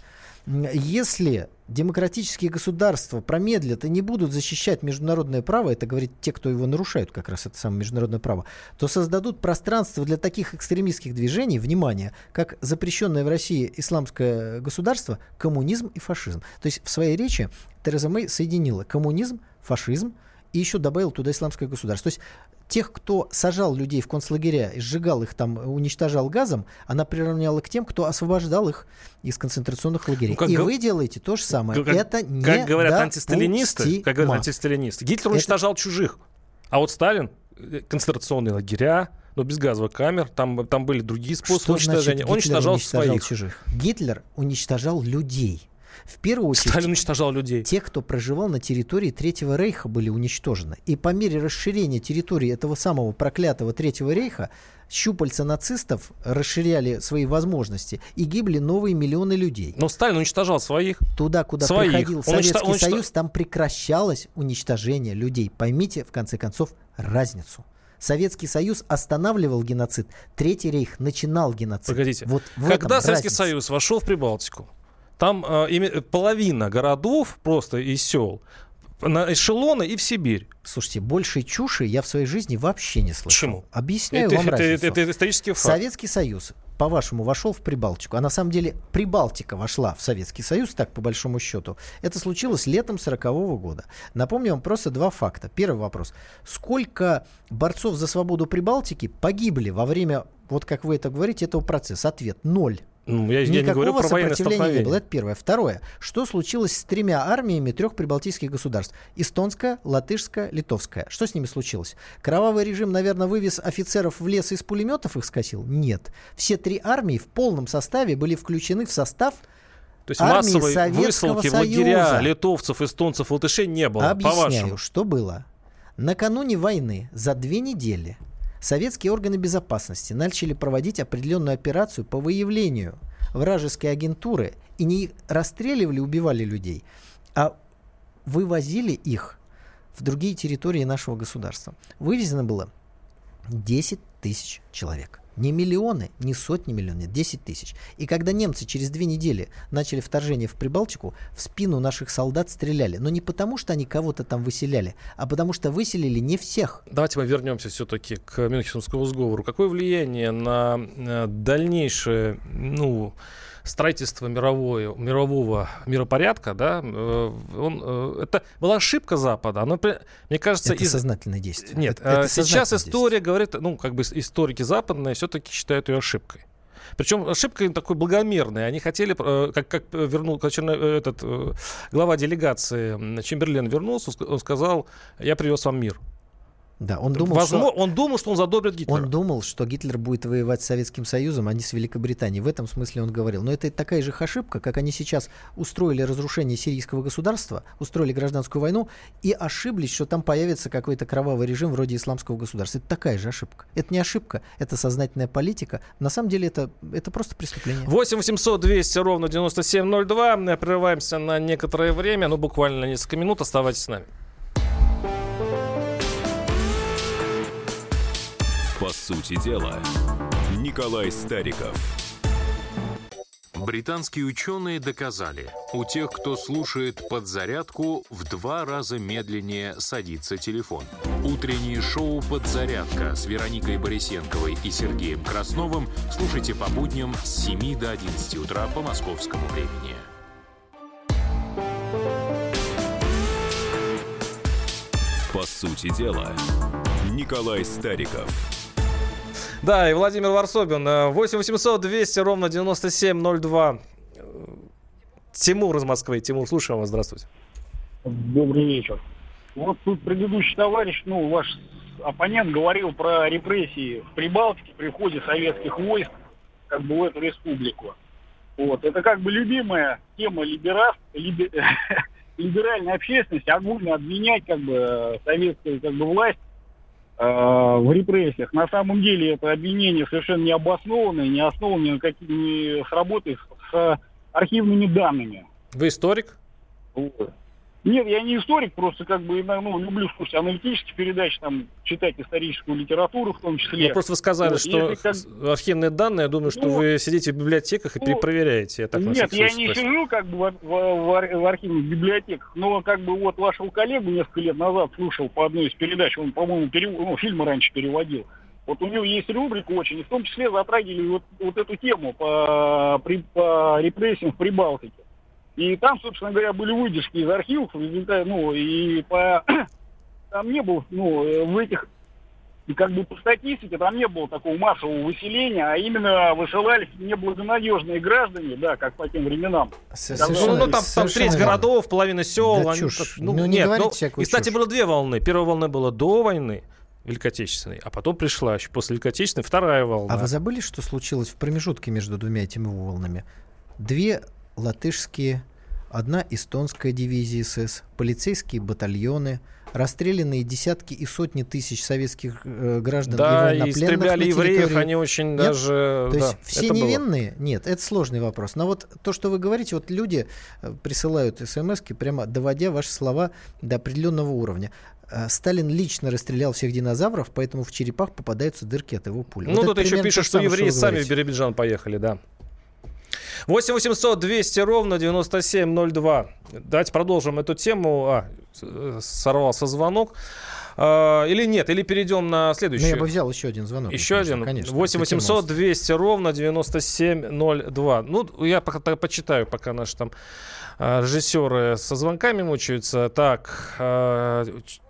если демократические государства промедлят и не будут защищать международное право, это говорит те, кто его нарушают, как раз это самое международное право, то создадут пространство для таких экстремистских движений, внимание, как запрещенное в России исламское государство, коммунизм и фашизм. То есть в своей речи Тереза Мэй соединила коммунизм, фашизм и еще добавила туда исламское государство. То есть тех, кто сажал людей в концлагеря и сжигал их там, уничтожал газом, она приравняла к тем, кто освобождал их из концентрационных лагерей. Ну, и г... вы делаете то же самое. Как, это не как говорят антисталинисты, как говорят антисталинисты, Гитлер уничтожал это... чужих, а вот Сталин концентрационные лагеря, но без газовых камер, там, там были другие способы уничтожения. Он уничтожал, уничтожал своих. Чужих? Гитлер уничтожал людей. В первую очередь, Сталин уничтожал людей. Те, кто проживал на территории Третьего Рейха, были уничтожены. И по мере расширения территории этого самого проклятого Третьего Рейха щупальца нацистов расширяли свои возможности, и гибли новые миллионы людей. Но Сталин уничтожал своих. Туда, куда своих. приходил Советский уничтож... Союз, там прекращалось уничтожение людей. Поймите, в конце концов, разницу. Советский Союз останавливал геноцид, Третий Рейх начинал геноцид. Погодите, вот когда Советский разница. Союз вошел в Прибалтику, там э, половина городов просто и сел на эшелоны и в Сибирь. Слушайте, большей чуши я в своей жизни вообще не слышал. Почему? Объясняю это, вам это, разницу. Это, это исторический факт. Советский Союз, по-вашему, вошел в Прибалтику. А на самом деле Прибалтика вошла в Советский Союз, так по большому счету. Это случилось летом сорокового года. Напомню вам просто два факта. Первый вопрос. Сколько борцов за свободу Прибалтики погибли во время, вот как вы это говорите, этого процесса? Ответ – ноль. Ну, я, я не говорю про военное столкновение. Не было. Это первое. Второе. Что случилось с тремя армиями трех прибалтийских государств? Эстонская, латышская, литовская. Что с ними случилось? Кровавый режим, наверное, вывез офицеров в лес и из пулеметов их скосил? Нет. Все три армии в полном составе были включены в состав То есть армии массовой Советского высылки в Союза. лагеря литовцев, эстонцев, латышей не было. Объясняю, по-вашему. что было. Накануне войны за две недели советские органы безопасности начали проводить определенную операцию по выявлению вражеской агентуры и не расстреливали, убивали людей, а вывозили их в другие территории нашего государства. Вывезено было десять тысяч человек. Не миллионы, не сотни миллионов, десять тысяч. И когда немцы через две недели начали вторжение в Прибалтику, в спину наших солдат стреляли. Но не потому, что они кого-то там выселяли, а потому что выселили не всех. Давайте мы вернемся все-таки к Мюнхенскому сговору. Какое влияние на дальнейшее, ну, строительство мировое, мирового миропорядка, да, он, это была ошибка Запада. Оно, мне кажется, это из... сознательное действие. Нет, это, это сейчас история говорит, ну, как бы историки западные все-таки считают ее ошибкой. Причем ошибкой такой благомерной. Они хотели, как, как вернул этот глава делегации Чемберлен вернулся, он сказал: я привез вам мир. Да, он думал, Возможно, что... он думал, что он задобрит Гитлера. Он думал, что Гитлер будет воевать с Советским Союзом, а не с Великобританией. В этом смысле он говорил. Но это такая же ошибка, как они сейчас устроили разрушение сирийского государства, устроили гражданскую войну и ошиблись, что там появится какой-то кровавый режим вроде исламского государства. Это такая же ошибка. Это не ошибка, это сознательная политика. На самом деле это, это просто преступление. восемь восемьсот двести ровно девяносто семь ноль два. Прерываемся на некоторое время, ну буквально на несколько минут. Оставайтесь с нами. По сути дела, Николай Стариков. Британские ученые доказали, у тех, кто слушает «Подзарядку», в два раза медленнее садится телефон. Утреннее шоу «Подзарядка» с Вероникой Борисенковой и Сергеем Красновым слушайте по будням с семи до одиннадцати утра по московскому времени. По сути дела, Николай Стариков. Да, и Владимир Варсобин. восемь восемьсот двести ровно девяносто семь ноль два. Тимур из Москвы. Тимур, слушаем вас. Здравствуйте. Добрый вечер. Вот тут предыдущий товарищ, ну, ваш оппонент говорил про репрессии в Прибалтике при входе советских войск как бы в эту республику. Вот. Это как бы любимая тема либера... либе... либеральной общественности, огульно обвинять как бы советскую как бы власть в репрессиях. На самом деле это обвинение совершенно не обоснованное, не основано ни на каких, ни с работой с, с архивными данными. Вы историк? Вот. Нет, я не историк, просто как бы ну, люблю слушать аналитические передачи, там, читать историческую литературу в том числе. Ну, просто вы сказали, вот, что как... архивные данные, я думаю, что ну, вы сидите в библиотеках и ну, перепроверяете. Я так, нет, я не спросил. сижу как бы в, в, в, в архивных библиотеках, но как бы вот вашего коллегу несколько лет назад слушал по одной из передач, он, по-моему, перев... ну, фильмы раньше переводил. Вот у него есть рубрика очень, и в том числе затрагивали вот, вот эту тему по, при, по репрессиям в Прибалтике. И там, собственно говоря, были выдержки из архивов, ну, и по... там не было, ну, в этих, как бы по статистике, там не было такого массового выселения, а именно высылались неблагонадежные граждане, да, как по тем временам. Совершенно, ну, ну, там, там треть городов, половина сел. Да они, чушь. ну, ну, нет, не ну, и, кстати, чушь. было две волны. Первая волна была до войны, Великой Отечественной, а потом пришла еще после Великой Отечественной вторая волна. А вы забыли, что случилось в промежутке между двумя этими волнами? Две латышские, одна эстонская дивизия СС, полицейские батальоны, расстрелянные десятки и сотни тысяч советских э, граждан да, и военнопленных. Да, и истребляли евреев, они очень Нет? даже... То да, есть все невинные? Было. Нет, это сложный вопрос. Но вот то, что вы говорите, вот люди присылают смски, прямо доводя ваши слова до определенного уровня. Сталин лично расстрелял всех динозавров, поэтому в черепах попадаются дырки от его пули. Ну, вот тут еще пишут, что евреи сами говорите. В Биробиджан поехали, да. восемь восемьсот двести ровно девяносто семь ноль два. Давайте продолжим эту тему. А, сорвался звонок. А, или нет, или перейдем на следующий. Ну, я бы взял еще один звонок. Еще один? Конечно. восемь восемьсот двести ровно девяносто семь ноль два. Ну, я пока почитаю, пока наши там режиссеры со звонками мучаются. Так, а,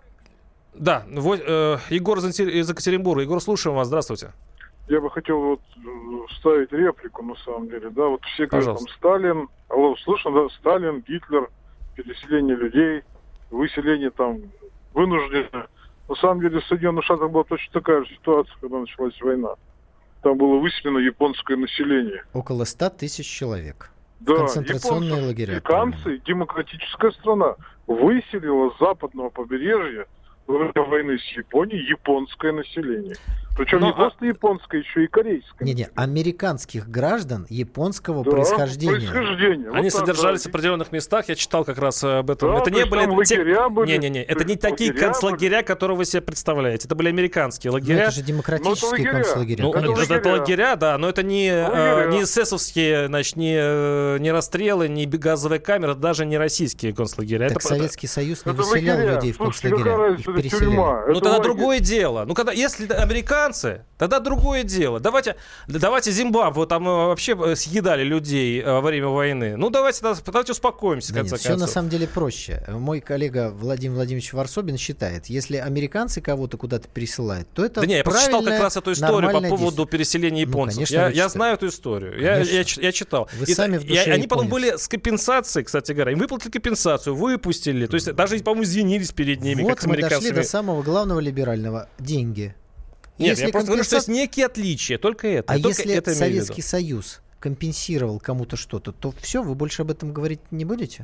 да, Егор из Екатеринбурга. Егор, слушаем вас. Здравствуйте. Я бы хотел вот вставить реплику, на самом деле, да, вот все говорят, там, Сталин, алло, слышно, да, Сталин, Гитлер, переселение людей, выселение там вынужденное. На самом деле в Соединенных Штатах была точно такая же ситуация, когда началась война. Там было выселено японское население. Около ста тысяч человек. Да, концентрационные японцы, лагеря. Американцы, демократическая страна, выселила с западного побережья во время войны с Японией японское население. Причем Но, не просто а... японское, еще и корейское. Не-не, американских граждан японского да, происхождения. происхождения. Они вот содержались так, в определенных местах, я читал как раз об этом. Да, это не были те... были. Не-не-не, это не такие концлагеря, были. которые вы себе представляете. Это были американские лагеря. Но это же демократические это концлагеря. Ну, это, это, это лагеря, да, но это не, э, не эсэсовские, значит, не, не расстрелы, не газовые камеры, даже не российские концлагеря. Так это, Советский это... Союз не это выселял лагеря. людей в Слушайте, концлагеря. Их переселяли. Ну тогда лагерь. другое дело. Ну когда, если американцы, тогда другое дело. Давайте, давайте Зимбабве там вообще съедали людей во время войны. Ну давайте, давайте успокоимся, в да конце нет, концов. Все на самом деле проще. Мой коллега Владимир Владимирович Варсобин считает, если американцы кого-то куда-то пересылают, то это да не, я прочитал как раз эту историю по поводу действие. переселения японцев. Ну, конечно, я, я знаю эту историю. Я, я, я читал. Вы И, сами в душе и, они потом японец. были с компенсацией, кстати говоря. Им выплатили компенсацию, выпустили. То есть даже, по-моему, извинились перед ними, вот как с мы американцами. дошли до самого главного либерального – деньги. Нет, если я просто компенса... говорю, что есть некие отличия, только это. А только если это Советский Союз компенсировал кому-то что-то, то все, вы больше об этом говорить не будете?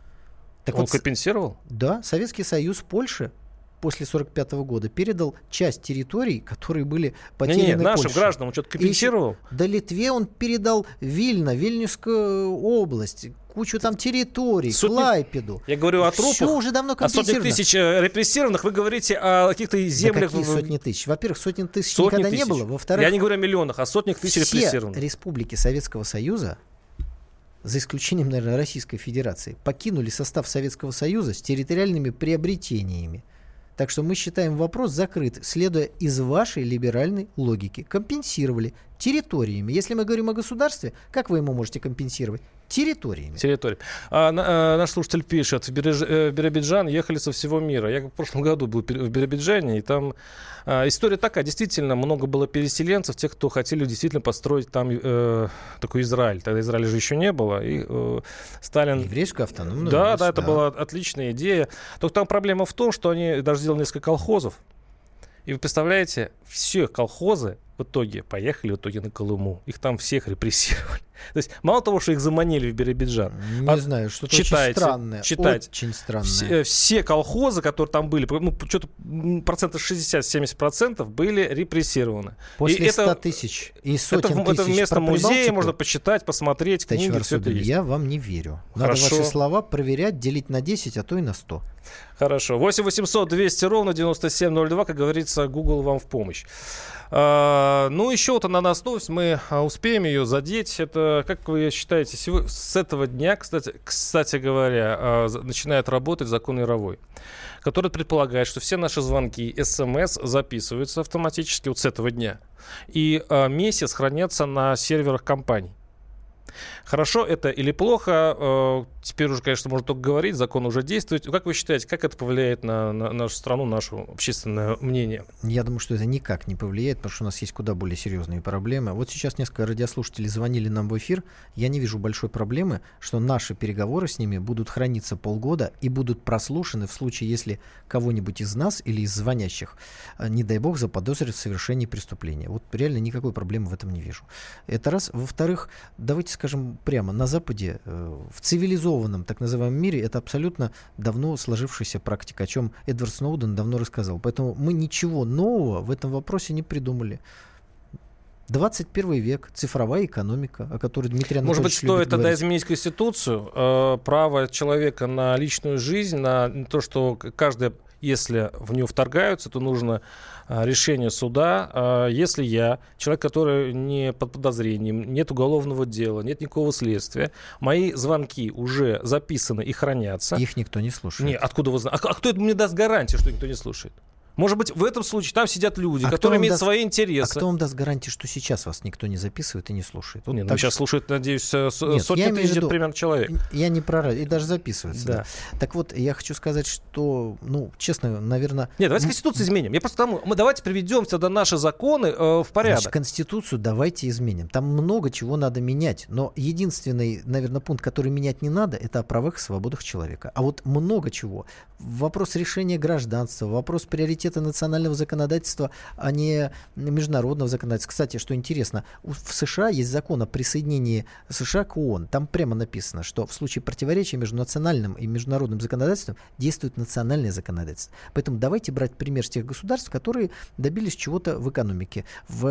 Так Он вот, компенсировал? Да, Советский Союз Польше после сорок пятого года передал часть территорий, которые были потеряны Нет, нет, нашим Польше. гражданам он что-то компенсировал? И, да, Литве он передал Вильно, Вильнюсскую область, кучу там территорий, сотни... Клайпеду. Я говорю о трупах, все уже давно о сотнях тысяч репрессированных. Вы говорите о каких-то землях... Да какие сотни тысяч? Во-первых, сотни тысяч сотни никогда тысяч. не было. Во-вторых, я не говорю о миллионах, а сотнях тысяч все репрессированных. республики Советского Союза за исключением, наверное, Российской Федерации, покинули состав Советского Союза с территориальными приобретениями. Так что мы считаем вопрос закрыт, следуя из вашей либеральной логики. Компенсировали территориями. Если мы говорим о государстве, как вы ему можете компенсировать? Территориями. Территории. А, а, наш слушатель пишет, в, Биробидж, в Биробиджан ехали со всего мира. Я в прошлом году был в Биробиджане, и там а, история такая. Действительно, много было переселенцев, тех, кто хотели действительно построить там э, такой Израиль. Тогда Израиля же еще не было. И э, Сталин... Еврейскую автономную Да, область, да, это да. была отличная идея. Только там проблема в том, что они даже сделали несколько колхозов. И вы представляете, все колхозы в итоге поехали в итоге на Колыму. Их там всех репрессировали. То есть мало того, что их заманили в Биробиджан. Не а знаю, что-то читайте, очень странное. Читайте. Очень странное. Все, все колхозы, которые там были, ну, что-то процентов шестьдесят-семьдесят процентов были репрессированы. После и ста это, тысяч и сотен это, тысяч это в местном музее можно почитать, посмотреть, Товарищ книги, все это есть. Я вам не верю. Надо Хорошо. ваши слова проверять, делить на десять, а то и на сто. Хорошо. восемь восемьсот двести ровно девяносто семь ноль два, как говорится, Google вам в помощь. А, ну, еще вот она нас новость, мы а, успеем ее задеть. Это, как вы считаете, сегодня, с этого дня, кстати, кстати говоря, а, начинает работать закон Яровой, который предполагает, что все наши звонки, смс записываются автоматически вот с этого дня. И а, месяц хранятся на серверах компаний. Хорошо это или плохо, теперь уже, конечно, можно только говорить, закон уже действует. Как вы считаете, как это повлияет на, на нашу страну, наше общественное мнение? Я думаю, что это никак не повлияет, потому что у нас есть куда более серьезные проблемы. Вот сейчас несколько радиослушателей звонили нам в эфир. Я не вижу большой проблемы, что наши переговоры с ними будут храниться полгода и будут прослушаны в случае, если кого-нибудь из нас или из звонящих, не дай бог, заподозрят в совершении преступления. Вот реально никакой проблемы в этом не вижу. Это раз. Во-вторых, давайте скажем прямо, на Западе, в цивилизованном так называемом мире, это абсолютно давно сложившаяся практика, о чем Эдвард Сноуден давно рассказал. Поэтому мы ничего нового в этом вопросе не придумали. двадцать первый век, цифровая экономика, о которой Дмитрий Анатольевич Может быть, стоит тогда говорить. изменить Конституцию, э, право человека на личную жизнь, на то, что каждый, если в нее вторгаются, то нужно э, решение суда. Э, если я, человек, который не под подозрением, нет уголовного дела, нет никакого следствия, мои звонки уже записаны и хранятся. Их никто не слушает. Не, откуда вы знаете? А, а кто это мне даст гарантию, что никто не слушает? Может быть, в этом случае там сидят люди, а которые имеют даст, свои интересы. А кто вам даст гарантию, что сейчас вас никто не записывает и не слушает? Вот Нет, так... ну сейчас слушают, надеюсь, Нет, сотни тысяч виду, примерно человек. Я не про... И даже записывается. Да. Да. Так вот, я хочу сказать, что, ну, честно, наверное... Нет, давайте Конституцию изменим. Я просто тому, мы давайте приведем тогда наши законы э, в порядок. Значит, Конституцию давайте изменим. Там много чего надо менять. Но единственный, наверное, пункт, который менять не надо, это о правах и свободах человека. А вот много чего. Вопрос решения гражданства, вопрос приоритета национального законодательства, а не международного законодательства. Кстати, что интересно, в США есть закон о присоединении США к ООН. Там прямо написано, что в случае противоречия между национальным и международным законодательством действует национальное законодательство. Поэтому давайте брать пример с тех государств, которые добились чего-то в экономике,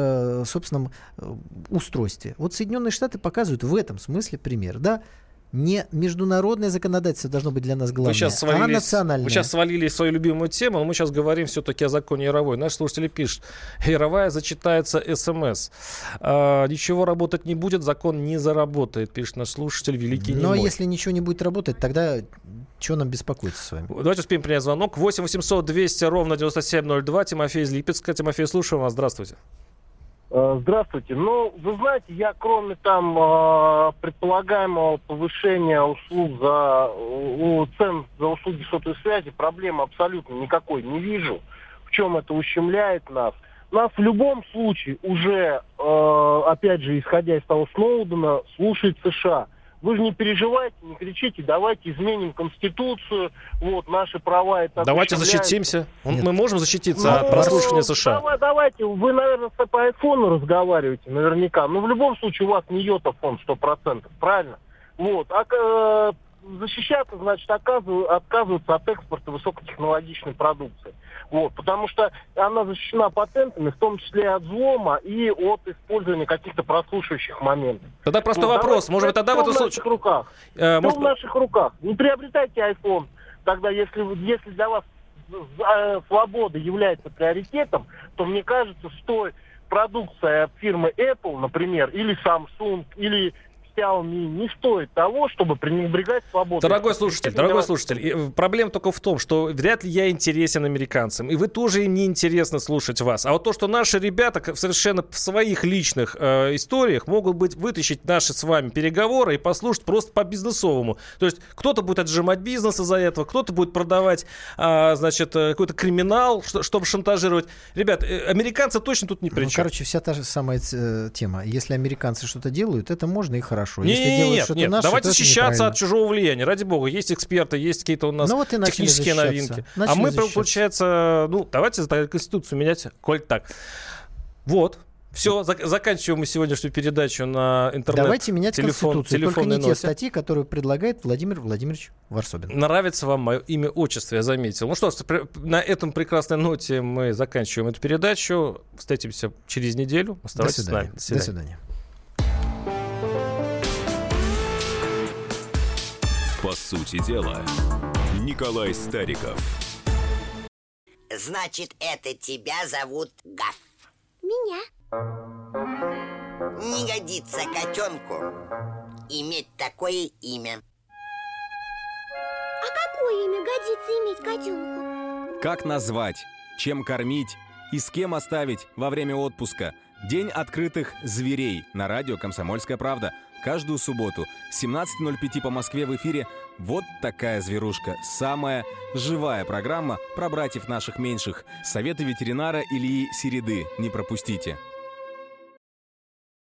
в собственном устройстве. Вот Соединенные Штаты показывают в этом смысле пример, да? Не международное законодательство должно быть для нас главное, а национальное. Вы сейчас свалили свою любимую тему, но мы сейчас говорим все-таки о законе Яровой. Наш слушатель пишет, Яровая зачитается СМС. А, ничего работать не будет, закон не заработает, пишет наш слушатель Великий Немой. Но если ничего не будет работать, тогда чего нам беспокоиться с вами? Давайте успеем принять звонок. восемь восемьсот двести ровно девяносто семь ноль два. Тимофей из Липецка. Тимофей, слушаем вас. Здравствуйте. Здравствуйте. Ну, вы знаете, я кроме там э, предполагаемого повышения услуг за э, цен за услуги сотовой связи, проблемы абсолютно никакой не вижу. В чем это ущемляет нас? Нас в любом случае уже, э, опять же, исходя из того Сноудена, слушает США. Вы же не переживайте, не кричите, давайте изменим Конституцию, вот, наши права это давайте ущемляют. защитимся. Нет. Мы можем защититься ну, от прослушивания США. Давай, давайте, вы, наверное, по айфону разговариваете, наверняка. Но в любом случае у вас не йота-фон сто процентов, правильно? Вот. А э, защищаться, значит, отказываться от экспорта высокотехнологичной продукции. Вот, потому что она защищена патентами, в том числе от взлома и от использования каких-то прослушивающих моментов. Тогда простой вот, вопрос. Может быть, тогда в этом случае... в наших руках. Э, может... в наших руках. Не приобретайте iPhone. Тогда, если, если для вас э, свобода является приоритетом, то, мне кажется, стоит продукция фирмы Apple, например, или Samsung, или Xiaomi не стоит того, чтобы пренебрегать свободой. Дорогой слушатель, дорогой слушатель, проблема только в том, что вряд ли я интересен американцам, и вы тоже им не интересно слушать вас. А вот то, что наши ребята совершенно в своих личных э, историях могут быть вытащить наши с вами переговоры и послушать просто по-бизнесовому. То есть кто-то будет отжимать бизнес из-за этого, кто-то будет продавать, э, значит, какой-то криминал, что, чтобы шантажировать. Ребят, э, американцы точно тут ни при чем. Ну, короче, вся та же самая э, тема. Если американцы что-то делают, это можно и хорошо. Не, Если не, делают нет, что-то нет, наше, давайте то это защищаться от неправильно. чужого влияния. Ради бога, есть эксперты, есть какие-то у нас ну, вот технические новинки. Начали а мы, защищаться. получается, ну, давайте Конституцию менять, коль так. Вот. Все, зак- заканчиваем мы сегодняшнюю передачу на интернет. Давайте менять телефон, Конституцию, только не те ноте. статьи, которые предлагает Владимир Владимирович Варсобин. Нравится вам мое имя, отчество, я заметил. Ну что ж, на этом прекрасной ноте мы заканчиваем эту передачу. Встретимся через неделю. Оставайтесь с нами. До свидания. По сути дела, Николай Стариков. Значит, это тебя зовут Гав. Меня. Не годится котенку иметь такое имя. А какое имя годится иметь котенку? Как назвать, чем кормить и с кем оставить во время отпуска? День открытых зверей на радио «Комсомольская правда». Каждую субботу с семнадцати ноль пять по Москве в эфире «Вот такая зверушка». Самая живая программа про братьев наших меньших. Советы ветеринара Ильи Середы. Не пропустите.